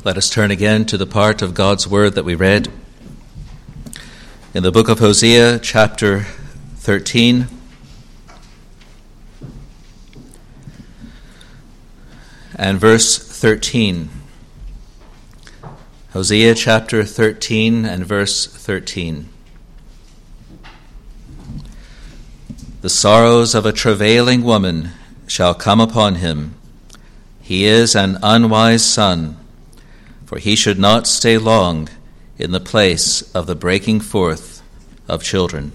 Let us turn again to the part of God's Word that we read in the book of Hosea, chapter 13. And verse 13. Hosea chapter 13 and verse 13. The sorrows of a travailing woman shall come upon him. He is an unwise son, for he should not stay long in the place of the breaking forth of children.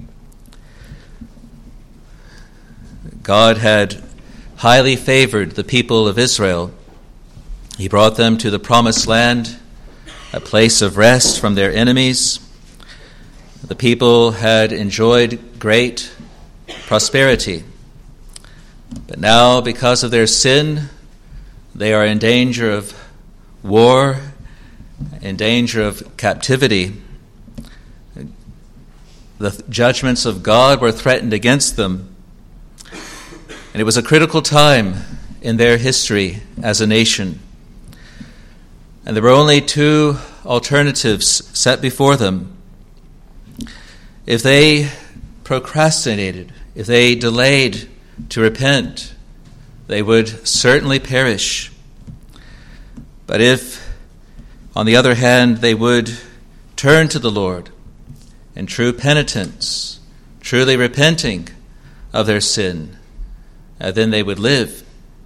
God had highly favored the people of Israel. He brought them to the promised land, a place of rest from their enemies. The people had enjoyed great prosperity. But now, because of their sin, they are in danger of war, in danger of captivity. The judgments of God were threatened against them. And it was a critical time in their history as a nation. And there were only two alternatives set before them. If they procrastinated, if they delayed to repent, they would certainly perish. But if, on the other hand, they would turn to the Lord in true penitence, truly repenting of their sin, then they would live.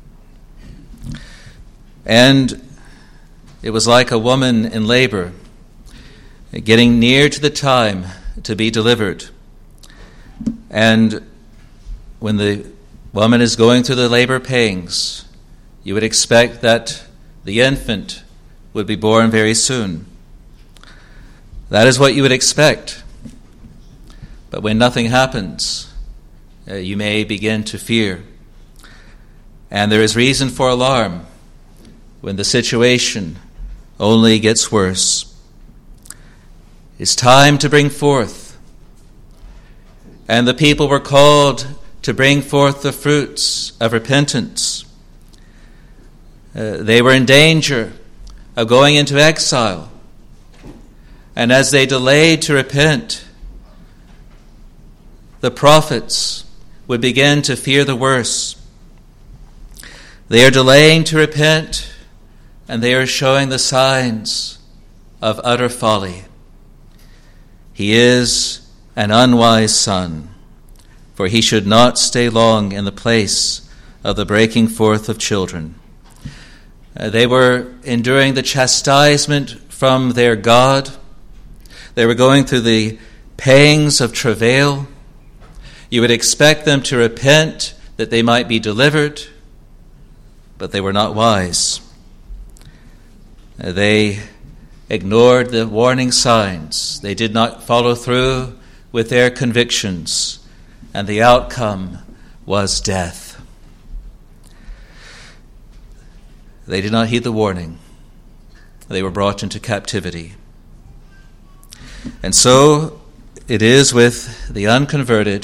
And it was like a woman in labor, getting near to the time to be delivered. And when the woman is going through the labor pains, you would expect that the infant would be born very soon. That is what you would expect. But when nothing happens, you may begin to fear. And there is reason for alarm when the situation only gets worse. It's time to bring forth. And the people were called to bring forth the fruits of repentance. They were in danger of going into exile. And as they delayed to repent, the prophets would begin to fear the worst. They are delaying to repent, and they are showing the signs of utter folly. He is an unwise son, for he should not stay long in the place of the breaking forth of children. They were enduring the chastisement from their God. They were going through the pangs of travail. You would expect them to repent that they might be delivered, but they were not wise. They ignored the warning signs. They did not follow through with their convictions, and the outcome was death. They did not heed the warning. They were brought into captivity. And so it is with the unconverted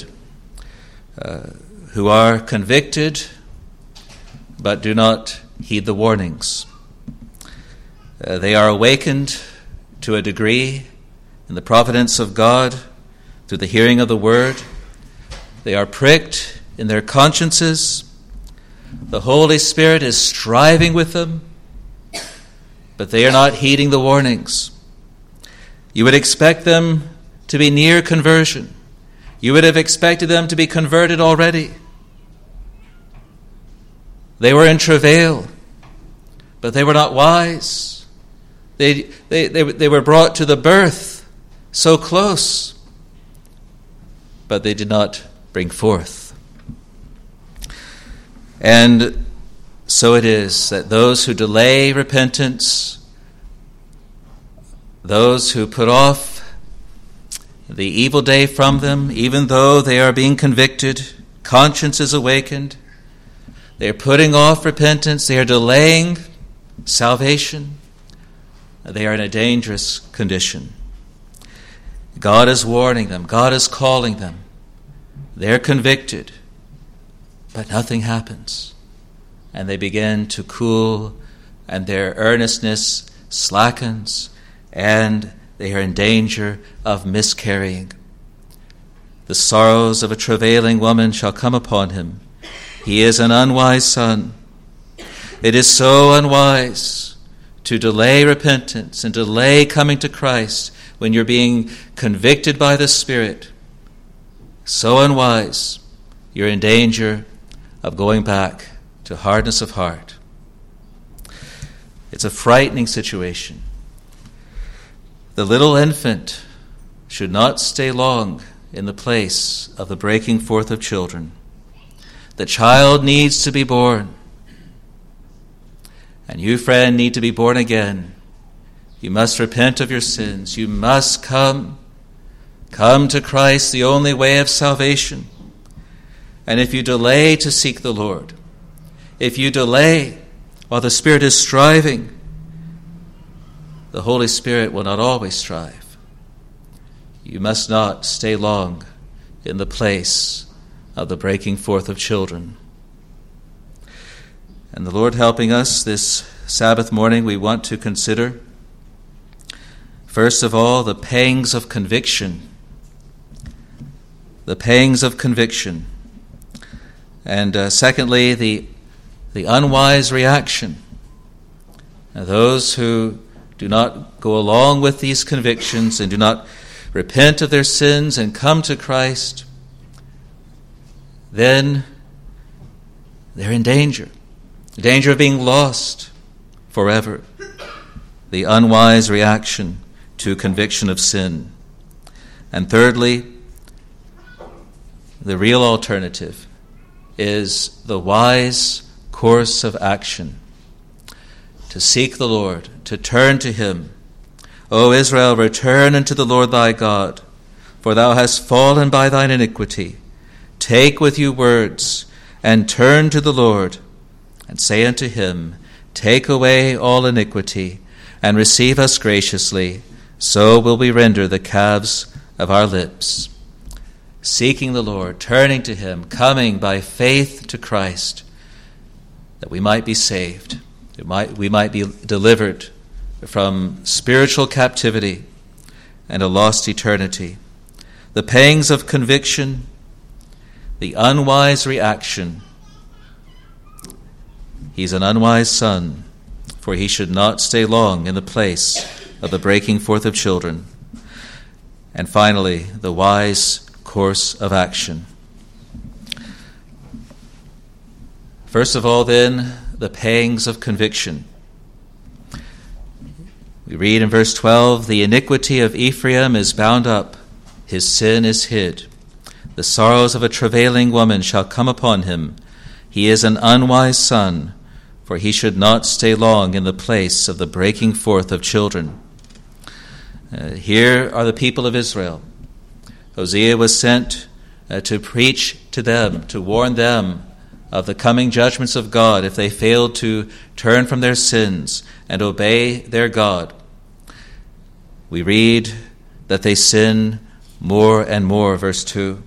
who are convicted but do not heed the warnings. They are awakened to a degree in the providence of God through the hearing of the word. They are pricked in their consciences. The Holy Spirit is striving with them, but they are not heeding the warnings. You would expect them to be near conversion. You would have expected them to be converted already. They were in travail, but they were not wise. They were brought to the birth so close, but they did not bring forth. And so it is that those who delay repentance, those who put off the evil day from them, even though they are being convicted, conscience is awakened, they are putting off repentance, they are delaying salvation, they are in a dangerous condition. God is warning them, God is calling them. They're convicted, but nothing happens. And they begin to cool and their earnestness slackens, and they are in danger of miscarrying. The sorrows of a travailing woman shall come upon him. He is an unwise son. It is so unwise to delay repentance and delay coming to Christ when you're being convicted by the Spirit. So unwise, you're in danger of going back to hardness of heart. It's a frightening situation. The little infant should not stay long in the place of the breaking forth of children. The child needs to be born. And you, friend, need to be born again. You must repent of your sins. You must come to Christ, the only way of salvation. And if you delay to seek the Lord, if you delay while the Spirit is striving, the Holy Spirit will not always strive. You must not stay long in the place of the breaking forth of children. And the Lord helping us this Sabbath morning, we want to consider, first of all, the pangs of conviction. The pangs of conviction. And secondly, the unwise reaction. Now, those who do not go along with these convictions and do not repent of their sins and come to Christ, then they're in danger. The danger of being lost forever. The unwise reaction to conviction of sin. And thirdly, the real alternative is the wise course of action. To seek the Lord, to turn to him. O Israel, return unto the Lord thy God, for thou hast fallen by thine iniquity. Take with you words, and turn to the Lord, and say unto him, Take away all iniquity, and receive us graciously, so will we render the calves of our lips. Seeking the Lord, turning to him, coming by faith to Christ, that we might be saved, we might be delivered from spiritual captivity and a lost eternity. The pangs of conviction, the unwise reaction. He's an unwise son, for he should not stay long in the place of the breaking forth of children. And finally, the wise course of action. First of all, then, the pangs of conviction. We read in verse 12, The iniquity of Ephraim is bound up, his sin is hid. The sorrows of a travailing woman shall come upon him. He is an unwise son, for he should not stay long in the place of the breaking forth of children. Here are the people of Israel. Hosea was sent to preach to them, to warn them of the coming judgments of God if they failed to turn from their sins and obey their God. We read that they sin more and more, verse 2.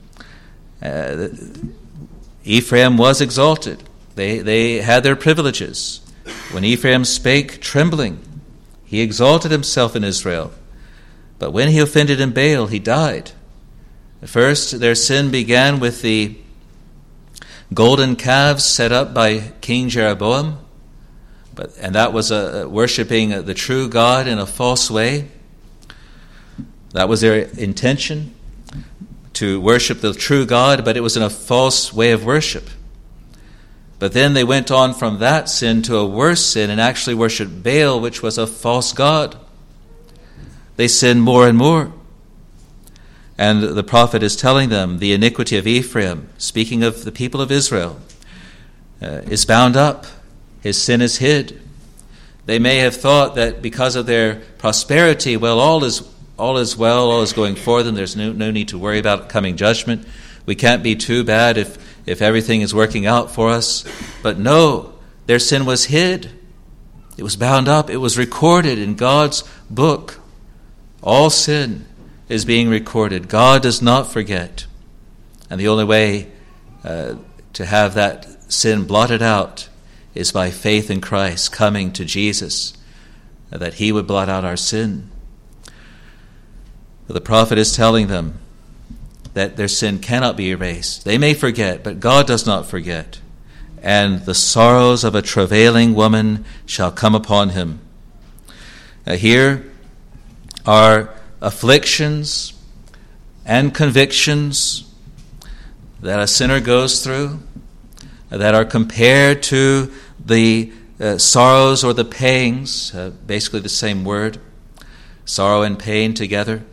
Ephraim was exalted. They had their privileges. When Ephraim spake trembling, he exalted himself in Israel. But when he offended in Baal, he died. First, their sin began with the golden calves set up by King Jeroboam, and that was worshiping the true God in a false way. That was their intention, to worship the true God, but it was in a false way of worship. But then they went on from that sin to a worse sin and actually worshiped Baal, which was a false god. They sinned more and more. And the prophet is telling them the iniquity of Ephraim, speaking of the people of Israel, is bound up. His sin is hid. They may have thought that because of their prosperity, well, all is well, all is going for them. There's no need to worry about coming judgment. We can't be too bad if everything is working out for us. But no, their sin was hid. It was bound up. It was recorded in God's book. All sin is being recorded. God does not forget. And the only way to have that sin blotted out is by faith in Christ, coming to Jesus, that he would blot out our sin. But the prophet is telling them that their sin cannot be erased. They may forget, but God does not forget. And the sorrows of a travailing woman shall come upon him. Here are afflictions and convictions that a sinner goes through that are compared to the sorrows or the pangs, basically the same word, sorrow and pain together,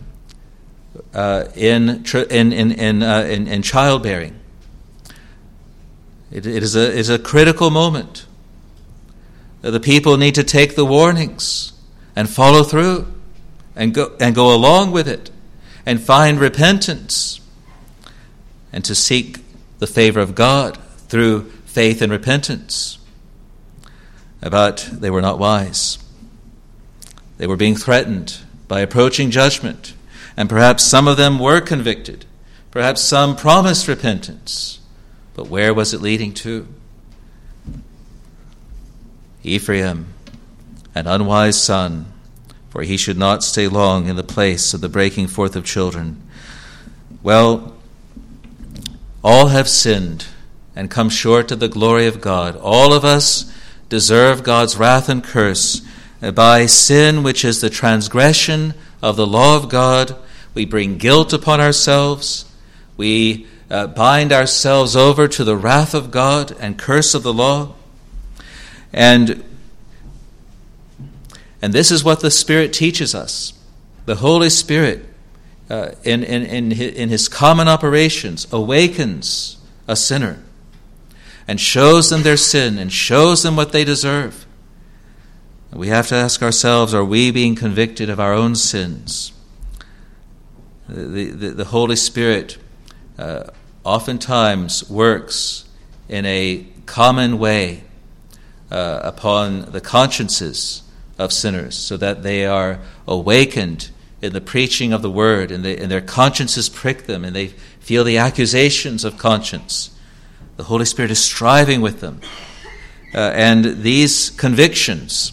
in childbearing. It is a critical moment. The people need to take the warnings and follow through and go along with it and find repentance and to seek the favor of God through faith and repentance. But they were not wise. They were being threatened by approaching judgment, and perhaps some of them were convicted. Perhaps some promised repentance. But where was it leading to? Ephraim, an unwise son, for he should not stay long in the place of the breaking forth of children. Well, all have sinned and come short of the glory of God. All of us deserve God's wrath and curse. By sin, which is the transgression of the law of God, we bring guilt upon ourselves. We bind ourselves over to the wrath of God and curse of the law. And this is what the Spirit teaches us. The Holy Spirit, in his common operations, awakens a sinner and shows them their sin and shows them what they deserve. We have to ask ourselves, are we being convicted of our own sins? The Holy Spirit oftentimes works in a common way upon the consciences of sinners, so that they are awakened in the preaching of the word, and their consciences prick them, and they feel the accusations of conscience. The Holy Spirit is striving with them. And these convictions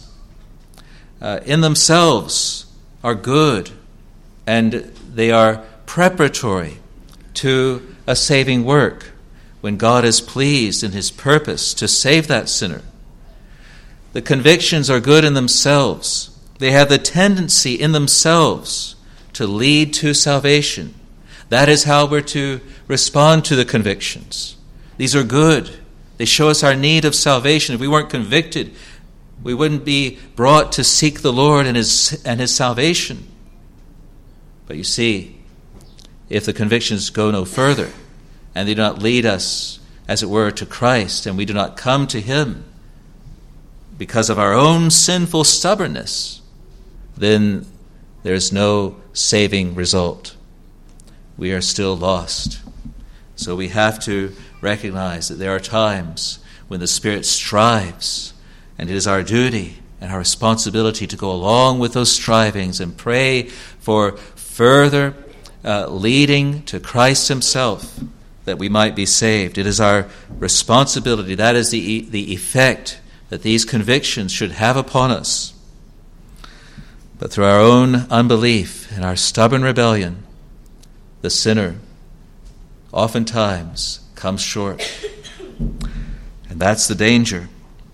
in themselves are good, and they are preparatory to a saving work when God is pleased in his purpose to save that sinner. The convictions are good in themselves. They have the tendency in themselves to lead to salvation. That is how we're to respond to the convictions. These are good. They show us our need of salvation. If we weren't convicted, we wouldn't be brought to seek the Lord and his salvation. But you see, if the convictions go no further, and they do not lead us, as it were, to Christ, and we do not come to him because of our own sinful stubbornness, then there is no saving result. We are still lost. So we have to recognize that there are times when the Spirit strives, and it is our duty and our responsibility to go along with those strivings and pray for further leading to Christ himself, that we might be saved. It is our responsibility. That is the effect that these convictions should have upon us. But through our own unbelief and our stubborn rebellion, the sinner oftentimes comes short. And that's the danger.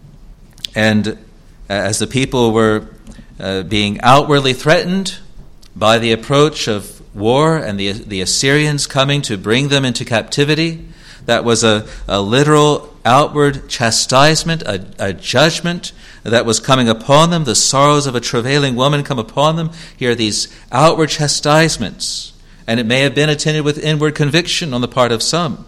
And as the people were being outwardly threatened by the approach of war and the Assyrians coming to bring them into captivity, that was a literal outward chastisement, a judgment that was coming upon them. The sorrows of a travailing woman come upon them. Here are these outward chastisements, and it may have been attended with inward conviction on the part of some.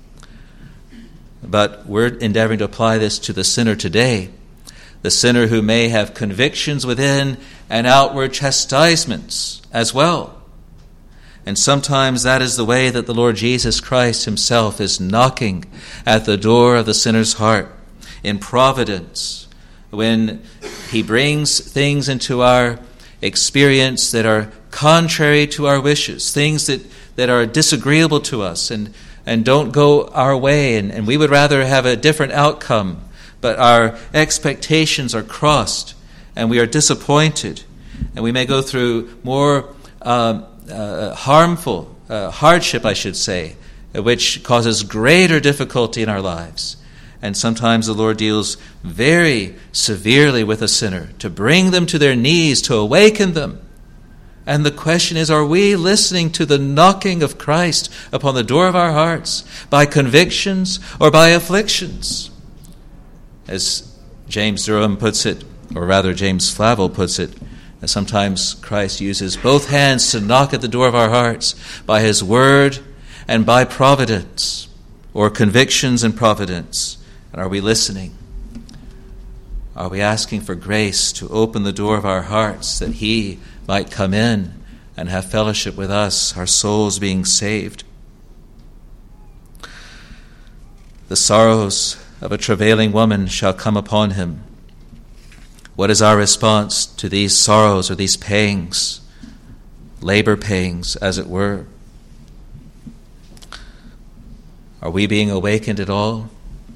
But we're endeavoring to apply this to the sinner today, the sinner who may have convictions within and outward chastisements as well. And sometimes that is the way that the Lord Jesus Christ himself is knocking at the door of the sinner's heart in providence, when he brings things into our experience that are contrary to our wishes, things that are disagreeable to us and don't go our way, and we would rather have a different outcome. but our expectations are crossed, and we are disappointed, and we may go through more harmful hardship, I should say, which causes greater difficulty in our lives. And sometimes the Lord deals very severely with a sinner to bring them to their knees, to awaken them. And the question is, are we listening to the knocking of Christ upon the door of our hearts by convictions or by afflictions? As James Durham puts it, or rather James Flavel puts it, sometimes Christ uses both hands to knock at the door of our hearts by his word and by providence, or convictions and providence. And are we listening? Are we asking for grace to open the door of our hearts that he might come in and have fellowship with us, our souls being saved? The sorrows of a travailing woman shall come upon him. What is our response to these sorrows or these pangs, labor pangs, as it were? Are we being awakened at all?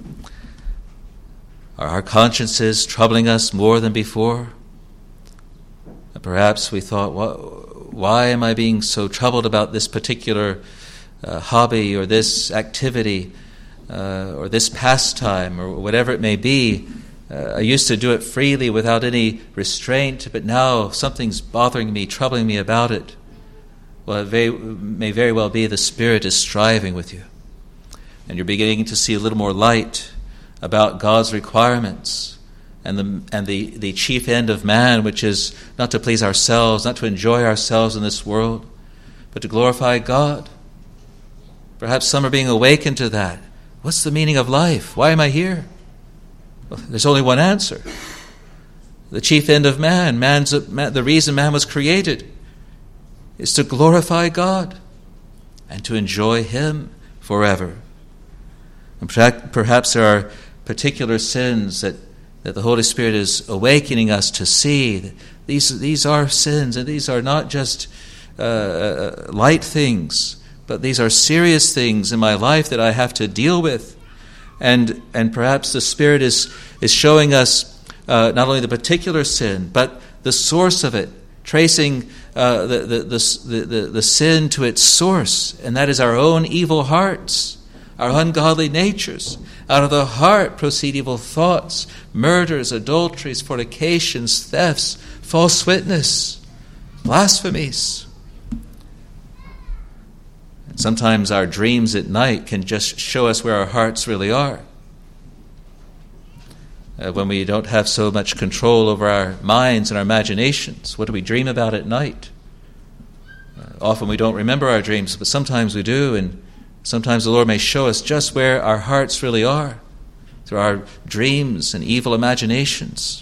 Are our consciences troubling us more than before? And perhaps we thought, why am I being so troubled about this particular hobby or this activity or this pastime or whatever it may be? I used to do it freely without any restraint, but now something's bothering me, troubling me about it. Well, it may very well be the Spirit is striving with you, and you're beginning to see a little more light about God's requirements and the chief end of man, which is not to please ourselves, not to enjoy ourselves in this world, but to glorify God. Perhaps some are being awakened to that. What's the meaning of life? Why am I here? Well, there's only one answer. The chief end of man, the reason man was created, is to glorify God and to enjoy him forever. And perhaps there are particular sins that the Holy Spirit is awakening us to see. These are sins, and these are not just light things, but these are serious things in my life that I have to deal with. And perhaps the Spirit is showing us not only the particular sin, but the source of it, tracing the sin to its source, and that is our own evil hearts, our ungodly natures. Out of the heart proceed evil thoughts, murders, adulteries, fornications, thefts, false witness, blasphemies. And sometimes our dreams at night can just show us where our hearts really are. When we don't have so much control over our minds and our imaginations, what do we dream about at night? Often we don't remember our dreams, but sometimes we do, and sometimes the Lord may show us just where our hearts really are through our dreams and evil imaginations.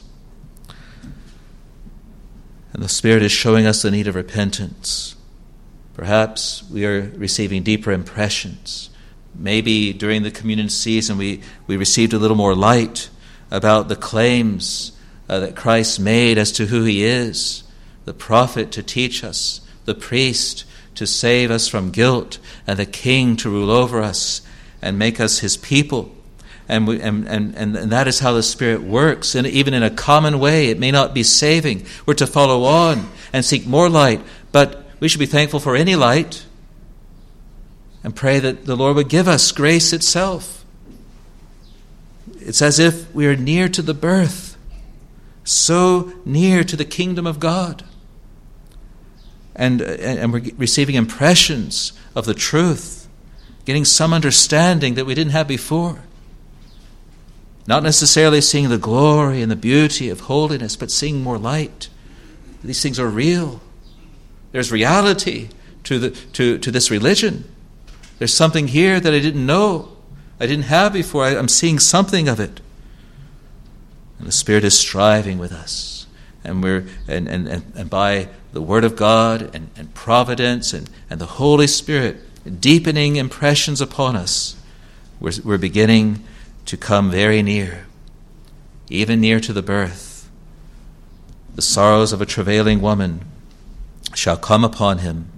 And the Spirit is showing us the need of repentance. Perhaps we are receiving deeper impressions. Maybe during the communion season we received a little more light about the claims that Christ made as to who he is, the prophet to teach us, the priest to save us from guilt, and the king to rule over us and make us his people. And that is how the Spirit works. And even in a common way, it may not be saving. We're to follow on and seek more light, but we should be thankful for any light and pray that the Lord would give us grace itself. It's as if we are near to the birth, so near to the kingdom of God. And we're receiving impressions of the truth, getting some understanding that we didn't have before. Not necessarily seeing the glory and the beauty of holiness, but seeing more light. These things are real. There's reality to this religion. There's something here that I didn't know, I didn't have before. I'm seeing something of it. And the Spirit is striving with us. And by the Word of God and providence and the Holy Spirit deepening impressions upon us, we're beginning to come very near, even near to the birth. The sorrows of a travailing woman shall come upon him.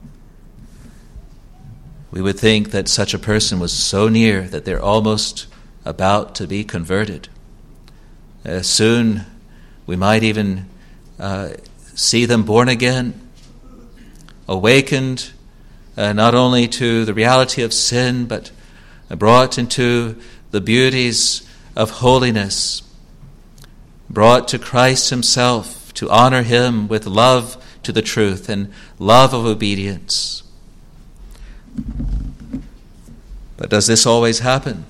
We would think that such a person was so near that they're almost about to be converted. Soon we might even see them born again, awakened not only to the reality of sin, but brought into the beauties of holiness, brought to Christ himself to honor him with love to the truth and love of obedience. But does this always happen?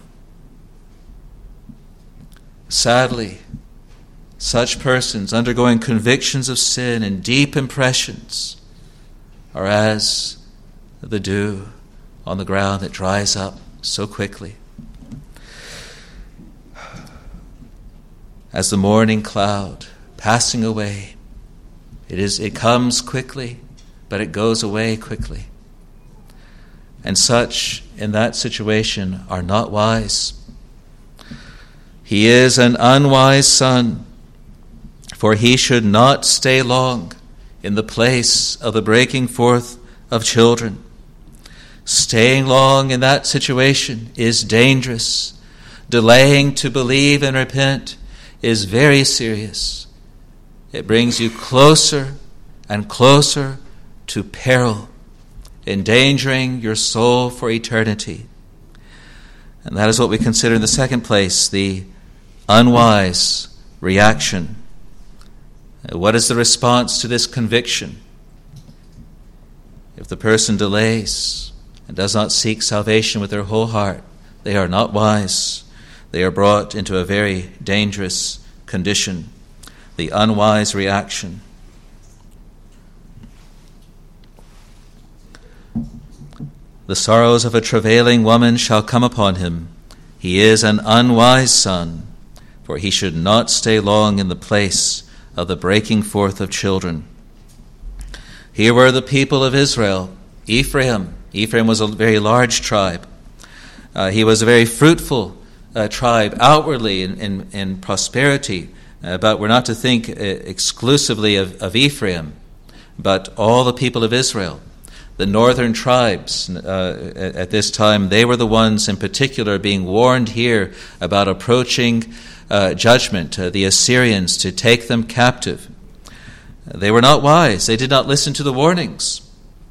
Sadly, such persons undergoing convictions of sin and deep impressions are as the dew on the ground that dries up so quickly, as the morning cloud passing away. It comes quickly, but it goes away quickly. And such in that situation are not wise. He is an unwise son, for he should not stay long in the place of the breaking forth of children. Staying long in that situation is dangerous. Delaying to believe and repent is very serious. It brings you closer and closer to peril, endangering your soul for eternity. And that is what we consider in the second place, the unwise reaction. What is the response to this conviction? If the person delays and does not seek salvation with their whole heart, they are not wise. They are brought into a very dangerous condition, the unwise reaction. The sorrows of a travailing woman shall come upon him. He is an unwise son, for he should not stay long in the place of the breaking forth of children. Here were the people of Israel, Ephraim. Ephraim was a very large tribe. He was a very fruitful tribe outwardly in prosperity, but we're not to think exclusively of Ephraim, but all the people of Israel. The northern tribes at this time, they were the ones in particular being warned here about approaching judgment, the Assyrians, to take them captive. They were not wise. They did not listen to the warnings.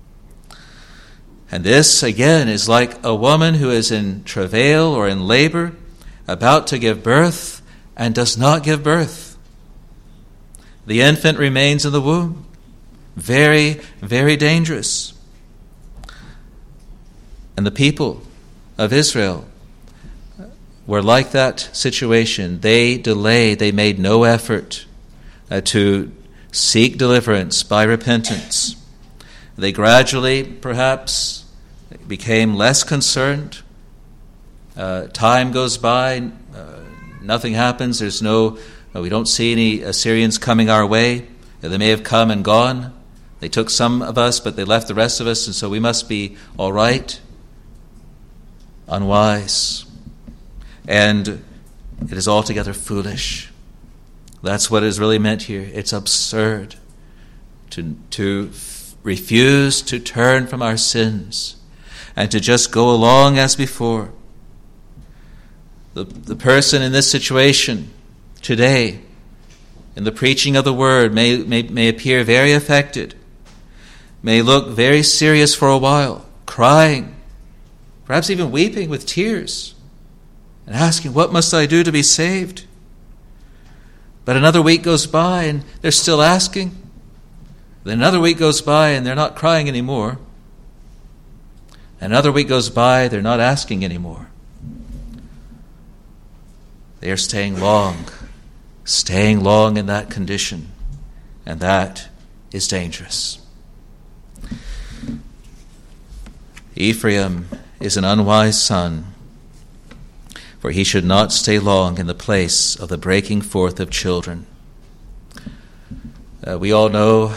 And this, again, is like a woman who is in travail or in labor, about to give birth, and does not give birth. The infant remains in the womb. Very, very dangerous. And the people of Israel were like that situation. They delayed, they made no effort to seek deliverance by repentance. They gradually, perhaps, became less concerned. Time goes by, nothing happens. We don't see any Assyrians coming our way. They may have come and gone. They took some of us, but they left the rest of us, and so we must be all right. Unwise. And it is altogether foolish. That's what is really meant here. It's absurd to refuse to turn from our sins and to just go along as before. The person in this situation today, in the preaching of the word, may appear very affected, may look very serious for a while, crying, perhaps even weeping with tears, and asking, what must I do to be saved? But another week goes by and they're still asking. Then another week goes by and they're not crying anymore. Another week goes by, they're not asking anymore. They are staying long in that condition, and that is dangerous. Ephraim is an unwise son, for he should not stay long in the place of the breaking forth of children. We all know,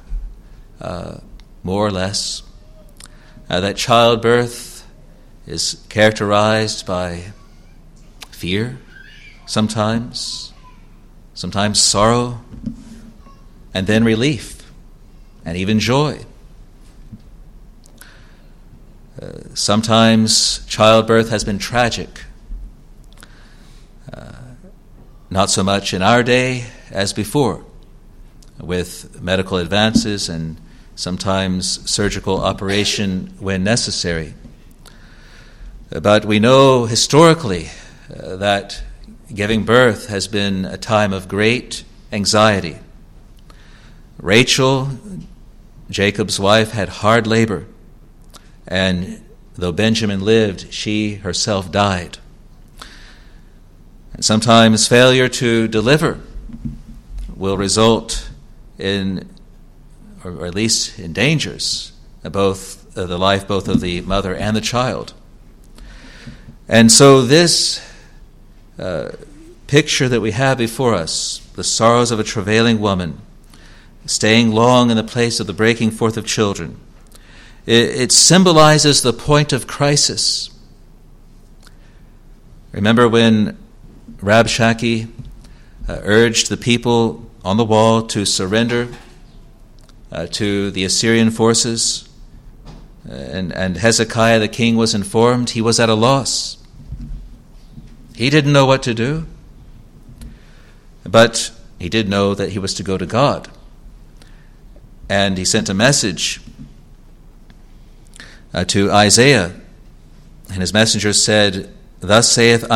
more or less, that childbirth is characterized by fear, sometimes sorrow, and then relief, and even joy. Sometimes childbirth has been tragic. not so much in our day as before, with medical advances and sometimes surgical operation when necessary. But we know historically that giving birth has been a time of great anxiety. Rachel, Jacob's wife, had hard labor, and though Benjamin lived, she herself died. And sometimes failure to deliver will result in, or at least endangers, both the life both of the mother and the child. And so this picture that we have before us, the sorrows of a travailing woman, staying long in the place of the breaking forth of children, it symbolizes the point of crisis. Remember when Rabshakeh urged the people on the wall to surrender to the Assyrian forces, and Hezekiah the king was informed. He was at a loss. He didn't know what to do, but he did know that he was to go to God. And he sent a message to Isaiah, and his messenger said, Thus saith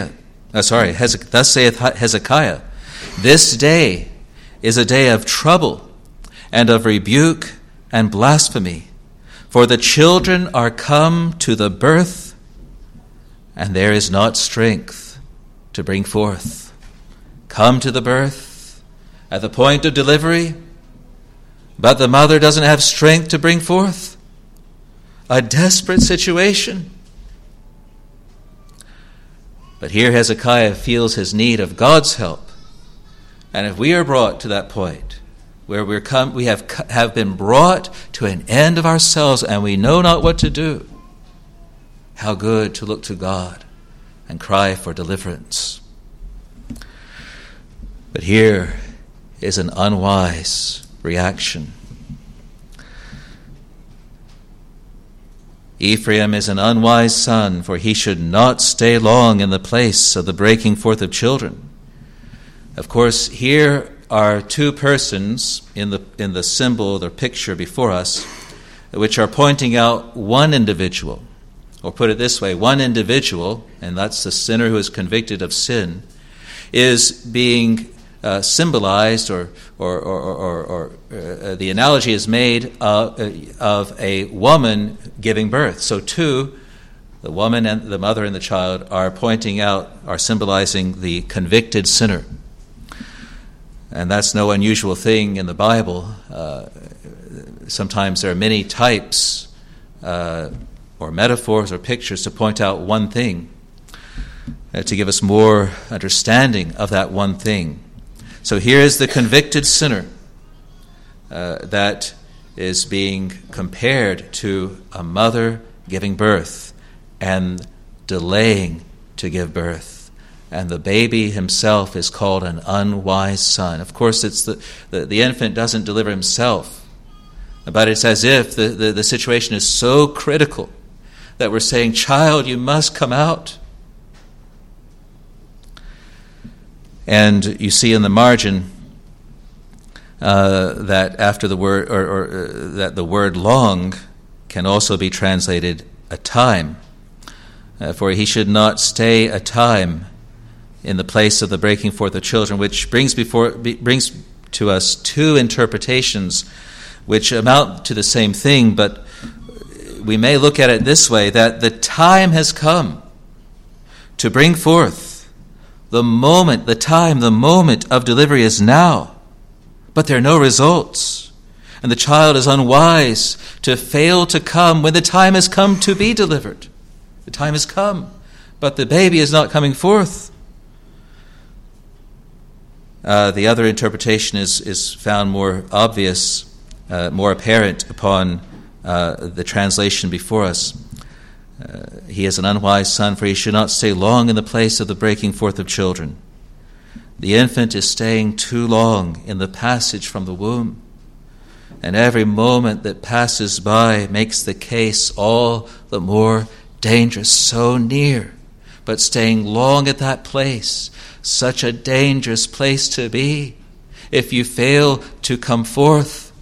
Hezekiah, this day is a day of trouble and of rebuke and blasphemy, for the children are come to the birth, and there is not strength to bring forth. Come to the birth, at the point of delivery, but the mother doesn't have strength to bring forth. A desperate situation. But here Hezekiah feels his need of God's help. And if we are brought to that point where we have been brought to an end of ourselves and we know not what to do, how good to look to God and cry for deliverance. But here is an unwise reaction. Ephraim is an unwise son, for he should not stay long in the place of the breaking forth of children. Of course, here are two persons in the symbol, the picture before us, which are pointing out one individual. Or put it this way, one individual, and that's the sinner who is convicted of sin, is being symbolized, or the analogy is made of a woman giving birth. So two, the woman and the mother and the child, are symbolizing the convicted sinner. And that's no unusual thing in the Bible. Sometimes there are many types or metaphors or pictures to point out one thing, to give us more understanding of that one thing. So here is the convicted sinner that is being compared to a mother giving birth and delaying to give birth. And the baby himself is called an unwise son. Of course, it's the infant doesn't deliver himself, but it's as if the situation is so critical that we're saying, child, you must come out. And you see in the margin that after the word, that the word long can also be translated a time. For he should not stay a time in the place of the breaking forth of children, which brings to us two interpretations which amount to the same thing, but we may look at it this way, that the time has come to bring forth. The moment of delivery is now, but there are no results. And the child is unwise to fail to come when the time has come to be delivered. The time has come, but the baby is not coming forth. The other interpretation is found more obvious, more apparent upon the translation before us. He is an unwise son, for he should not stay long in the place of the breaking forth of children. The infant is staying too long in the passage from the womb, and every moment that passes by makes the case all the more dangerous, so near, but staying long at that place such a dangerous place to be if you fail to come forth.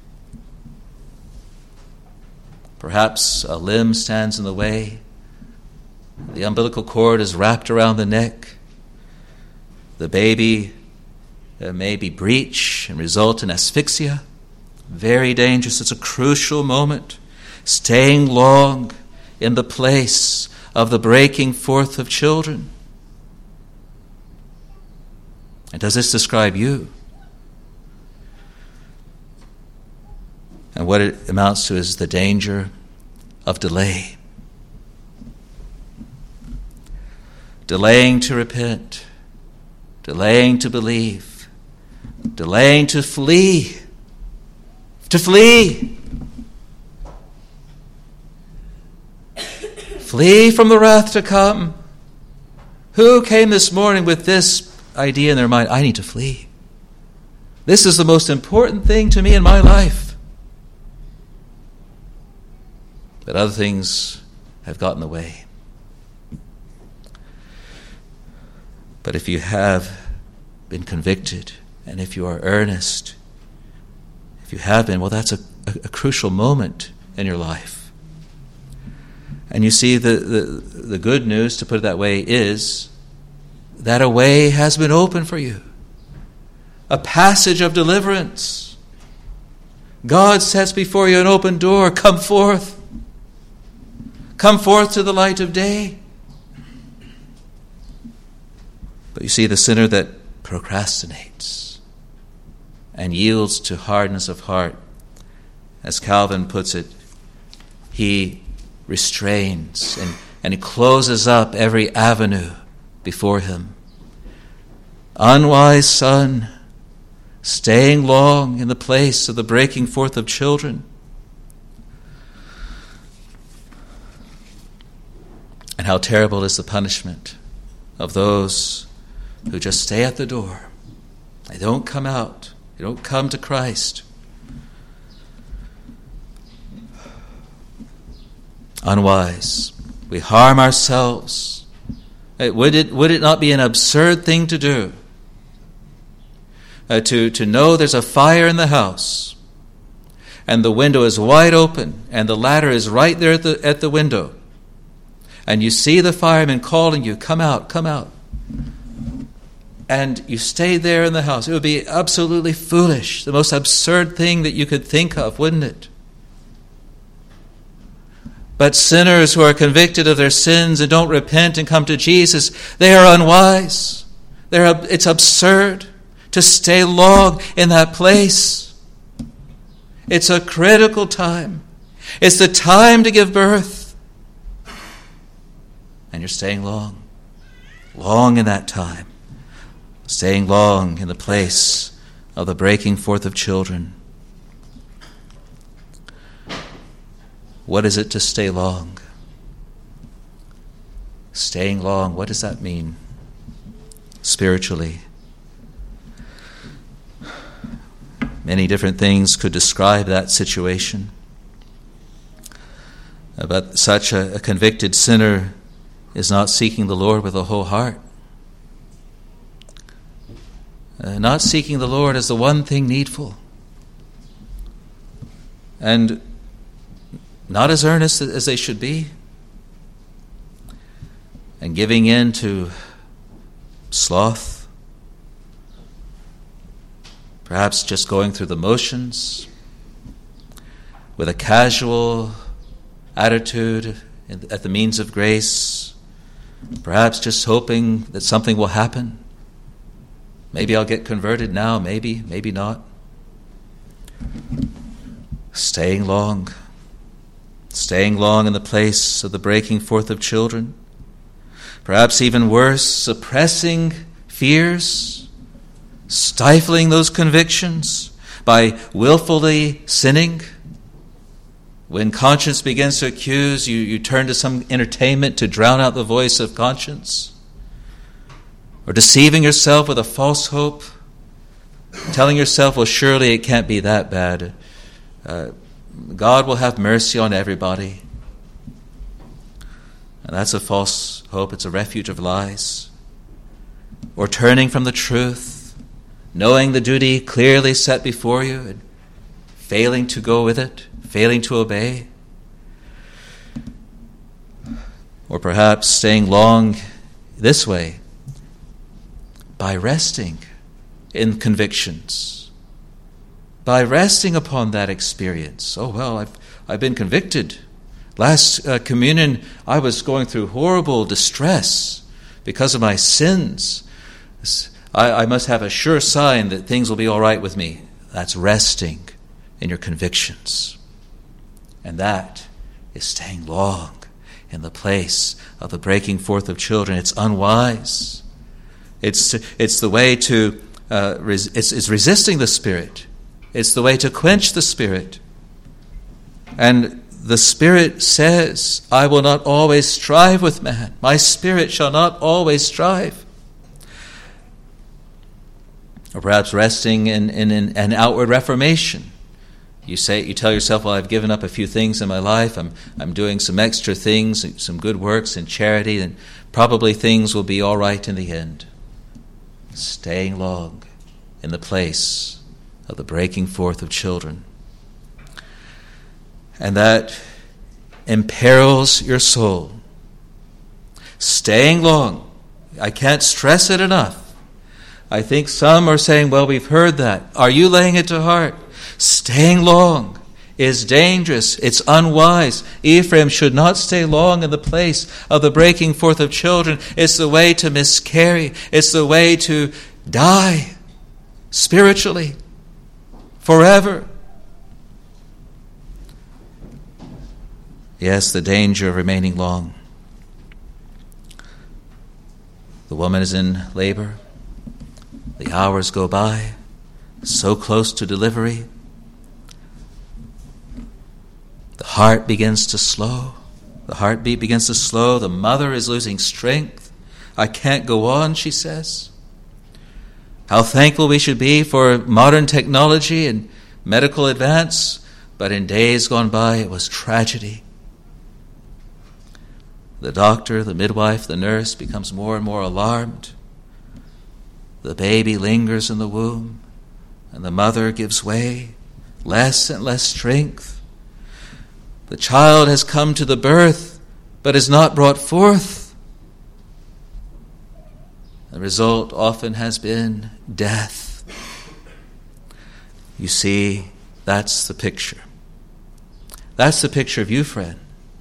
Perhaps a limb stands in the way. The umbilical cord is wrapped around the neck. The baby may be breach and result in asphyxia. Very dangerous. It's a crucial moment. Staying long in the place of the breaking forth of children. And does this describe you? And what it amounts to is the danger of delay. Delaying to repent. Delaying to believe. Delaying to flee. To flee. Flee from the wrath to come. Who came this morning with this idea in their mind? I need to flee. This is the most important thing to me in my life. But other things have gotten in the way. But if you have been convicted, and if you are earnest, if you have been, well, that's a crucial moment in your life. And you see, the good news, to put it that way, is that a way has been opened for you. A passage of deliverance. God sets before you an open door. Come forth. Come forth to the light of day. But you see, the sinner that procrastinates and yields to hardness of heart, as Calvin puts it, he restrains and he closes up every avenue before him. Unwise son, staying long in the place of the breaking forth of children. And how terrible is the punishment of those who just stay at the door. They don't come out. They don't come to Christ. Unwise. We harm ourselves. Would it not be an absurd thing to do? To know there's a fire in the house, and the window is wide open, and the ladder is right there at the window, and you see the fireman calling you, come out, come out. And you stay there in the house. It would be absolutely foolish, the most absurd thing that you could think of, wouldn't it? But sinners who are convicted of their sins and don't repent and come to Jesus, they are unwise. It's absurd to stay long in that place. It's a critical time. It's the time to give birth. And you're staying long in that time. Staying long in the place of the breaking forth of children. What is it to stay long? Staying long, what does that mean spiritually? Many different things could describe that situation. But such a convicted sinner is not seeking the Lord with a whole heart. Not seeking the Lord as the one thing needful. And not as earnest as they should be. And giving in to sloth. Perhaps just going through the motions with a casual attitude at the means of grace. Perhaps just hoping that something will happen. Maybe I'll get converted now, maybe not. Staying long in the place of the breaking forth of children. Perhaps even worse, suppressing fears, stifling those convictions by willfully sinning. When conscience begins to accuse, you turn to some entertainment to drown out the voice of conscience. Or deceiving yourself with a false hope, telling yourself, well, surely it can't be that bad. God will have mercy on everybody. And that's a false hope. It's a refuge of lies. or turning from the truth, knowing the duty clearly set before you and failing to go with it, failing to obey, or perhaps staying long this way by resting in convictions, by resting upon that experience. Oh, well, I've been convicted. Last communion, I was going through horrible distress because of my sins. I must have a sure sign that things will be all right with me. That's resting in your convictions. And that is staying long in the place of the breaking forth of children. It's unwise. It's the way to, it's resisting the Spirit. It's the way to quench the Spirit. And the Spirit says, I will not always strive with man. My spirit shall not always strive. Or perhaps resting in an outward reformation. You tell yourself, well, I've given up a few things in my life. I'm doing some extra things, some good works in charity, and probably things will be all right in the end. Staying long in the place of the breaking forth of children. And that imperils your soul. Staying long. I can't stress it enough. I think some are saying, well, we've heard that. Are you laying it to heart? Staying long is dangerous. It's unwise. Ephraim should not stay long in the place of the breaking forth of children. It's the way to miscarry. It's the way to die spiritually forever. Yes, the danger of remaining long. The woman is in labor. The hours go by, so close to delivery. The heart begins to slow. The heartbeat begins to slow. The mother is losing strength. I can't go on, she says. How thankful we should be for modern technology and medical advance, but in days gone by it was tragedy. The doctor, the midwife, the nurse becomes more and more alarmed. The baby lingers in the womb, and the mother gives way, less and less strength. The child has come to the birth, but is not brought forth. The result often has been death. You see, that's the picture. That's the picture of you, friend.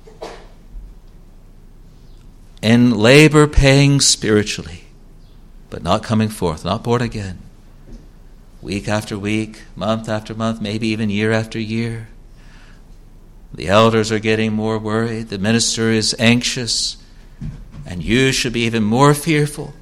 In labor, paying spiritually, but not coming forth, not born again. Week after week, month after month, maybe even year after year. The elders are getting more worried. The minister is anxious. And you should be even more fearful.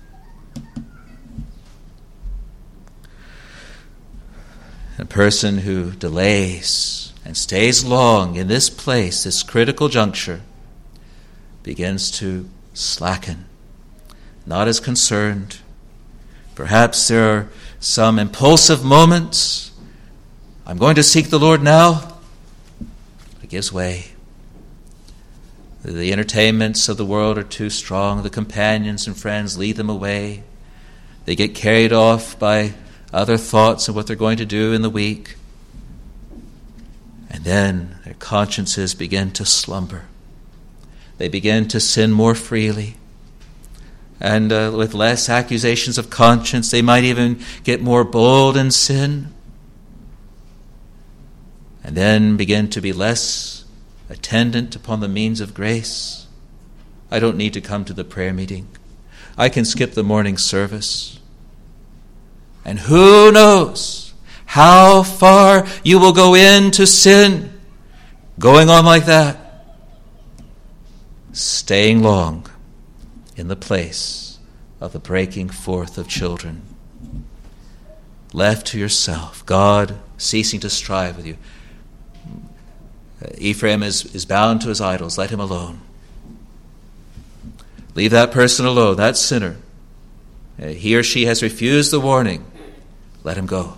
A person who delays and stays long in this place, this critical juncture, begins to slacken, not as concerned. Perhaps there are some impulsive moments. I'm going to seek the Lord now. It gives way. The entertainments of the world are too strong. The companions and friends lead them away. They get carried off by other thoughts of what they're going to do in the week. And then their consciences begin to slumber. They begin to sin more freely. And with less accusations of conscience, they might even get more bold in sin. And then begin to be less attendant upon the means of grace. I don't need to come to the prayer meeting. I can skip the morning service. And who knows how far you will go into sin, going on like that. Staying long in the place of the breaking forth of children. Left to yourself, God ceasing to strive with you. Ephraim is bound to his idols. Let him alone. Leave that person alone, that sinner. He or she has refused the warning. Let him go.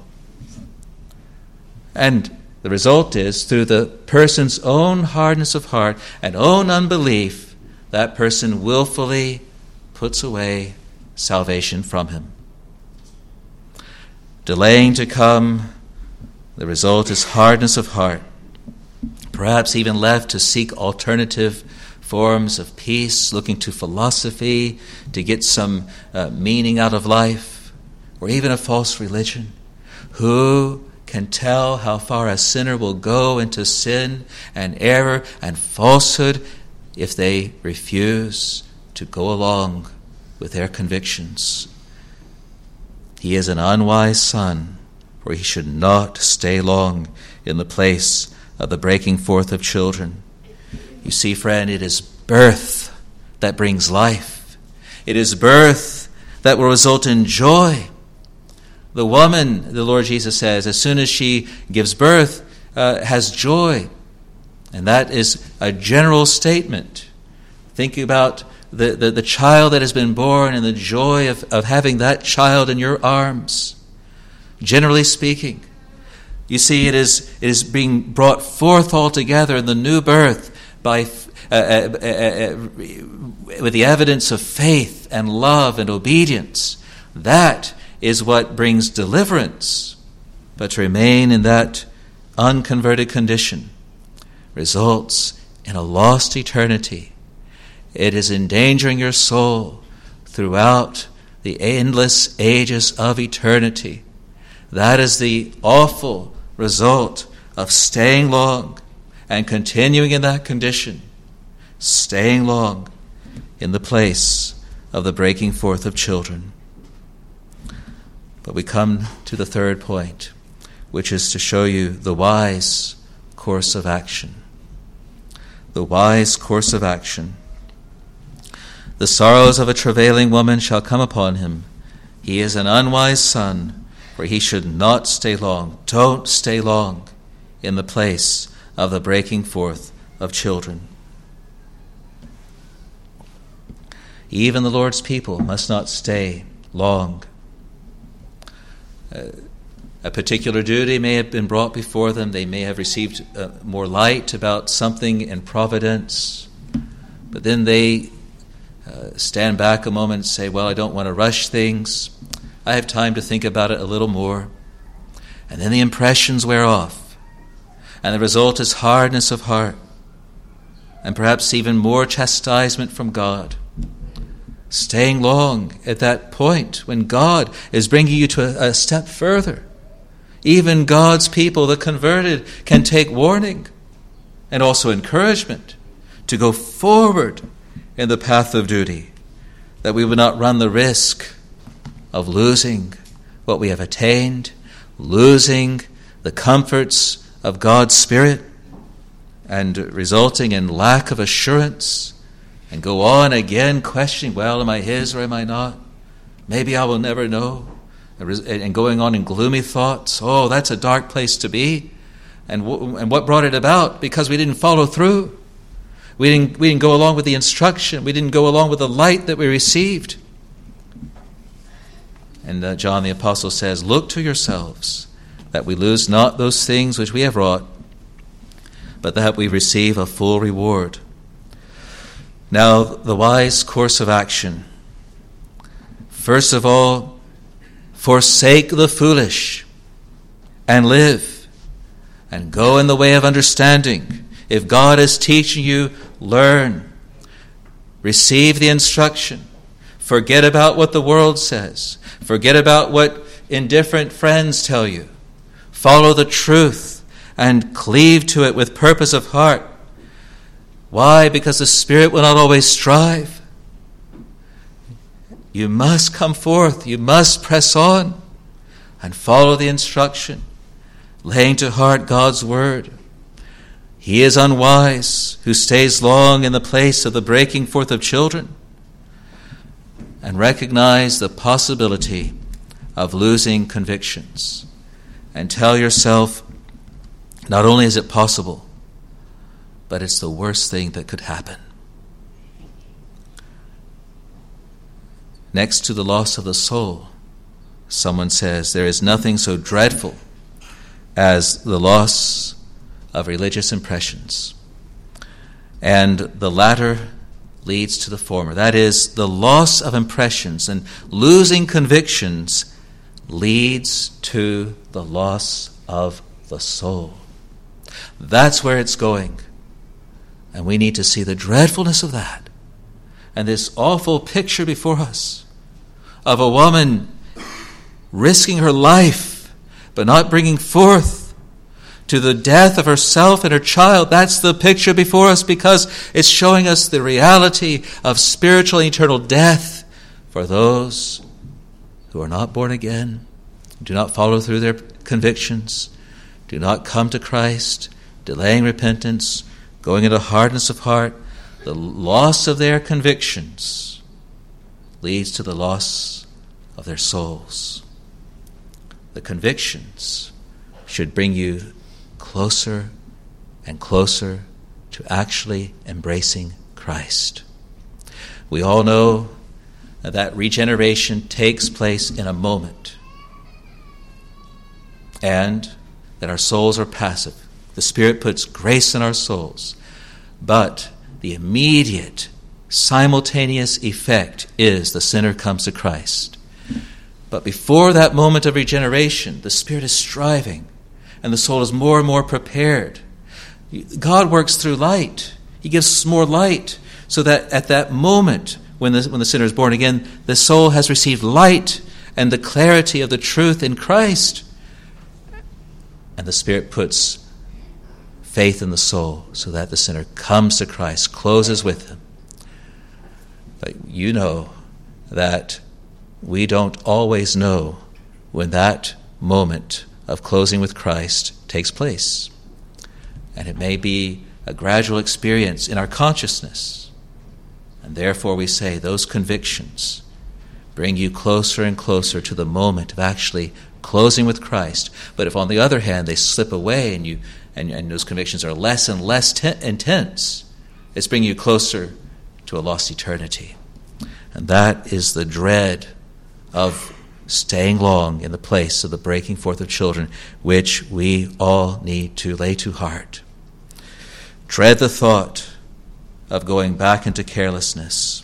And the result is, through the person's own hardness of heart and own unbelief, that person willfully puts away salvation from him. Delaying to come, the result is hardness of heart, perhaps even left to seek alternative forms of peace, looking to philosophy to get some meaning out of life, or even a false religion. Who can tell how far a sinner will go into sin and error and falsehood if they refuse to go along with their convictions? He is an unwise son, for he should not stay long in the place of the breaking forth of children. You see, friend, it is birth that brings life. It is birth that will result in joy. The woman, the Lord Jesus says, as soon as she gives birth, has joy. And that is a general statement. Think about the child that has been born and the joy of having that child in your arms. Generally speaking, you see, it is being brought forth altogether in the new birth by with the evidence of faith and love and obedience. That is what brings deliverance. But to remain in that unconverted condition results in a lost eternity. It is endangering your soul throughout the endless ages of eternity. That is the awful result of staying long and continuing in that condition, staying long in the place of the breaking forth of children. But we come to the third point, which is to show you the wise course of action. The wise course of action. The sorrows of a travailing woman shall come upon him. He is an unwise son, for he should not stay long. Don't stay long in the place of the breaking forth of children. Even the Lord's people must not stay long. A particular duty may have been brought before them. They may have received more light about something in providence. But then they stand back a moment and say, well, I don't want to rush things. I have time to think about it a little more. And then the impressions wear off. And the result is hardness of heart. And perhaps even more chastisement from God. Staying long at that point when God is bringing you to a step further. Even God's people, the converted, can take warning and also encouragement to go forward in the path of duty, that we would not run the risk of losing what we have attained, losing the comforts of God's Spirit, and resulting in lack of assurance, and go on again questioning, well, am I his or am I not? Maybe I will never know. And going on in gloomy thoughts. Oh, that's a dark place to be. And what brought it about? Because we didn't follow through. We didn't go along with the instruction. We didn't go along with the light that we received. And John the Apostle says, look to yourselves, that we lose not those things which we have wrought, but that we receive a full reward. Now, the wise course of action. First of all, forsake the foolish and live and go in the way of understanding. If God is teaching you, learn. Receive the instruction. Forget about what the world says. Forget about what indifferent friends tell you. Follow the truth and cleave to it with purpose of heart. Why? Because the Spirit will not always strive. You must come forth. You must press on and follow the instruction, laying to heart God's word. He is unwise who stays long in the place of the breaking forth of children, and recognize the possibility of losing convictions. And tell yourself, not only is it possible, but it's the worst thing that could happen. Next to the loss of the soul, someone says, there is nothing so dreadful as the loss of religious impressions. And the latter leads to the former. That is, the loss of impressions and losing convictions leads to the loss of the soul. That's where it's going. And we need to see the dreadfulness of that. And this awful picture before us of a woman risking her life but not bringing forth to the death of herself and her child. That's the picture before us, because it's showing us the reality of spiritual and eternal death for those who are not born again, do not follow through their convictions, do not come to Christ, delaying repentance, going into hardness of heart. The loss of their convictions leads to the loss of their souls. The convictions should bring you closer and closer to actually embracing Christ. We all know that regeneration takes place in a moment, and that our souls are passive. The Spirit puts grace in our souls, but the immediate, simultaneous effect is the sinner comes to Christ. But before that moment of regeneration, the Spirit is striving, and the soul is more and more prepared. God works through light. He gives us more light, so that at that moment, when the sinner is born again, the soul has received light and the clarity of the truth in Christ. And the Spirit puts faith in the soul, so that the sinner comes to Christ, closes with him. But you know that we don't always know when that moment of closing with Christ takes place. And it may be a gradual experience in our consciousness. And therefore we say those convictions bring you closer and closer to the moment of actually closing with Christ. But if on the other hand they slip away and those convictions are less and less intense, it's bringing you closer to a lost eternity. And that is the dread of staying long in the place of the breaking forth of children, which we all need to lay to heart. Dread the thought of going back into carelessness.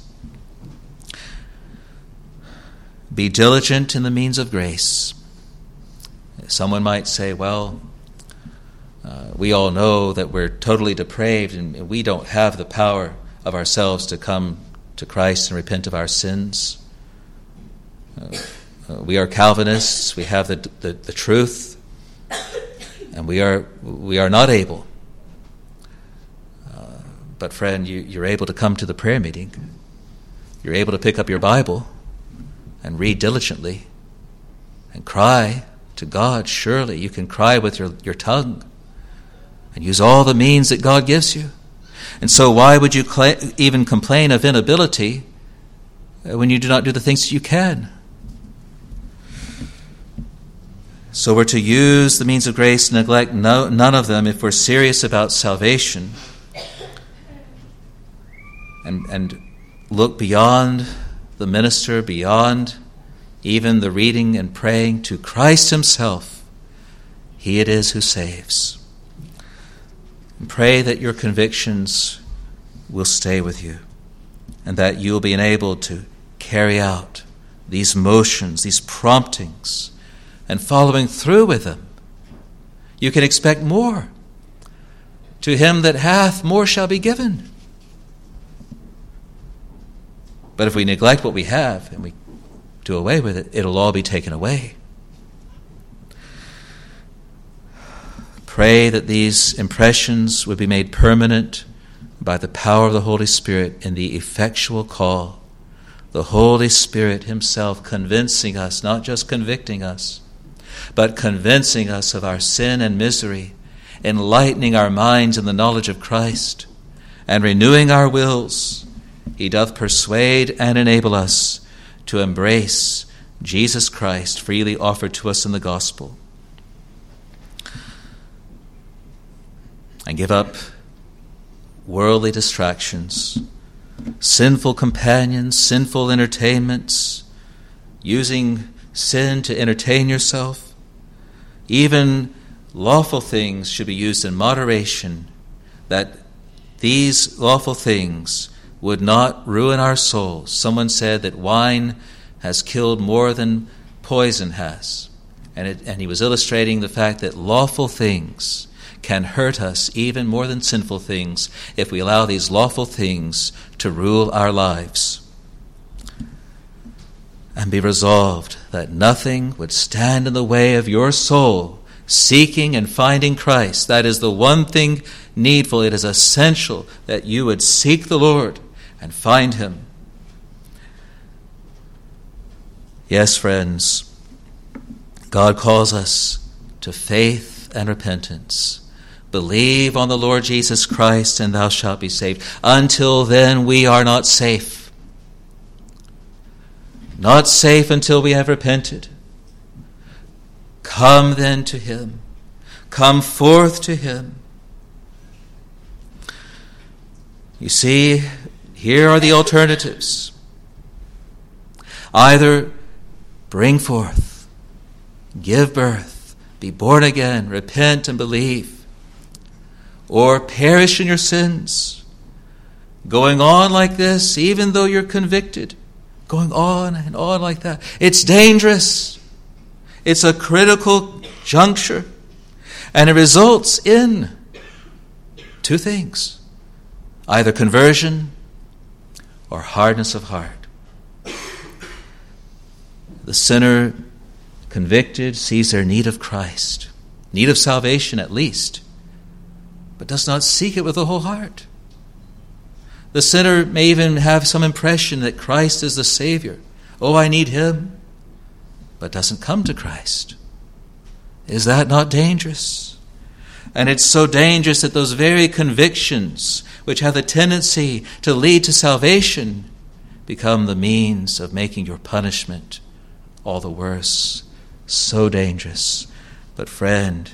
Be diligent in the means of grace. Someone might say, well, we all know that we're totally depraved and we don't have the power of ourselves to come to Christ and repent of our sins. We are Calvinists. We have the truth, and we are not able. But friend, you're able to come to the prayer meeting. You're able to pick up your Bible and read diligently and cry to God. Surely you can cry with your tongue and use all the means that God gives you. And so why would you even complain of inability when you do not do the things that you can? So we're to use the means of grace, neglect none of them if we're serious about salvation, and look beyond the minister, beyond even the reading and praying, to Christ himself. He it is who saves. And pray that your convictions will stay with you, and that you'll be enabled to carry out these motions, these promptings, and following through with them. You can expect more. To him that hath, more shall be given. But if we neglect what we have and we do away with it, it'll all be taken away. Pray that these impressions would be made permanent by the power of the Holy Spirit in the effectual call. The Holy Spirit himself convincing us, not just convicting us, but convincing us of our sin and misery, enlightening our minds in the knowledge of Christ, and renewing our wills. He doth persuade and enable us to embrace Jesus Christ freely offered to us in the gospel, and give up worldly distractions, sinful companions, sinful entertainments, using sin to entertain yourself. Even lawful things should be used in moderation, that these lawful things would not ruin our souls. Someone said that wine has killed more than poison has. And he was illustrating the fact that lawful things can hurt us even more than sinful things if we allow these lawful things to rule our lives. And be resolved that nothing would stand in the way of your soul seeking and finding Christ. That is the one thing needful. It is essential that you would seek the Lord and find him. Yes, friends, God calls us to faith and repentance. Believe on the Lord Jesus Christ and thou shalt be saved. Until then, we are not safe. Not safe until we have repented. Come then to him. Come forth to him. You see, here are the alternatives. Either bring forth, give birth, be born again, repent and believe, or perish in your sins, going on like this, even though you're convicted, going on and on like that. It's dangerous. It's a critical juncture, and it results in two things: either conversion or hardness of heart. The sinner convicted sees their need of Christ, need of salvation at least, but does not seek it with the whole heart. The sinner may even have some impression that Christ is the Savior. Oh, I need him, but doesn't come to Christ. Is that not dangerous? And it's so dangerous that those very convictions which have the tendency to lead to salvation become the means of making your punishment all the worse. So dangerous. But friend,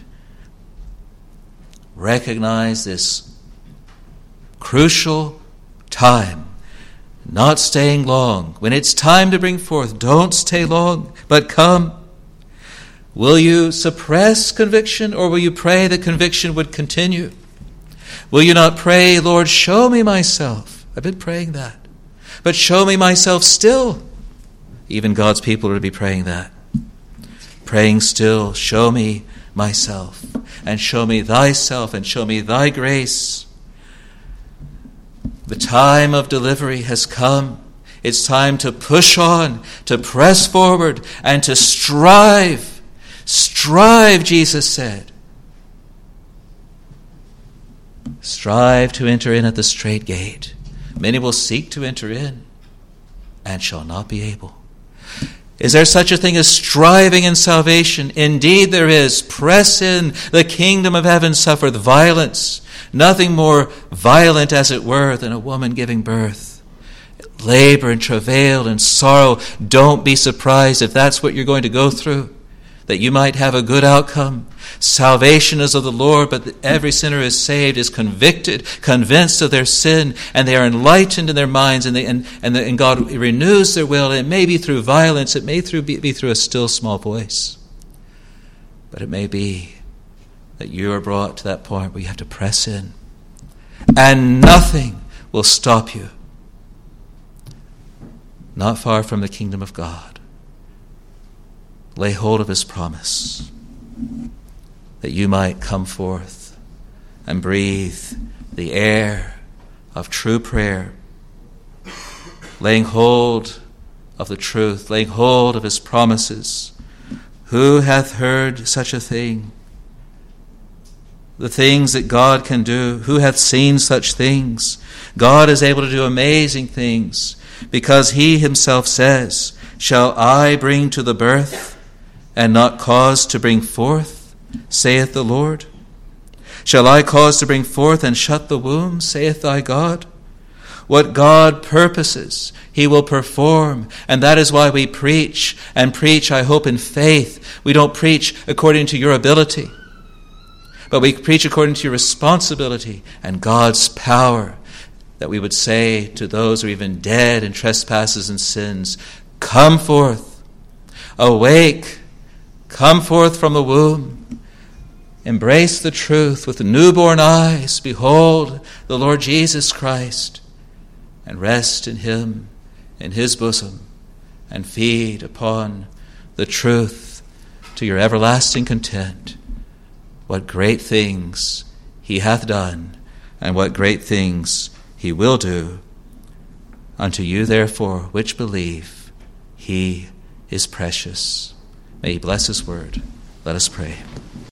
recognize this crucial time, not staying long. When it's time to bring forth, don't stay long, but come. Will you suppress conviction, or will you pray that conviction would continue? Will you not pray, Lord, show me myself? I've been praying that. But show me myself still. Even God's people are to be praying that. Praying still, show me myself, and show me thyself, and show me thy grace. The time of delivery has come. It's time to push on, to press forward, and to strive. Strive, Jesus said. Strive to enter in at the strait gate. Many will seek to enter in and shall not be able. Is there such a thing as striving in salvation? Indeed there is. Press in. The kingdom of heaven suffereth violence. Nothing more violent, as it were, than a woman giving birth. Labor and travail and sorrow. Don't be surprised if that's what you're going to go through, that you might have a good outcome. Salvation is of the Lord, but every sinner is saved, is convicted, convinced of their sin, and they are enlightened in their minds, and God renews their will. And it may be through violence, it may be through a still small voice, but it may be that you are brought to that point where you have to press in, and nothing will stop you. Not far from the kingdom of God. Lay hold of his promise, that you might come forth and breathe the air of true prayer, laying hold of the truth, laying hold of his promises. Who hath heard such a thing? The things that God can do. Who hath seen such things? God is able to do amazing things, because he himself says, shall I bring to the birth and not cause to bring forth, saith the Lord? Shall I cause to bring forth and shut the womb, saith thy God? What God purposes, he will perform. And that is why we preach, and preach, I hope, in faith. We don't preach according to your ability, but we preach according to your responsibility and God's power, that we would say to those who are even dead in trespasses and sins, come forth, awake, come forth from the womb. Embrace the truth with newborn eyes. Behold the Lord Jesus Christ. and rest in him, in his bosom, and feed upon the truth to your everlasting content. What great things he hath done, and what great things he will do. Unto you, therefore, which believe, he is precious. May he bless his word. Let us pray.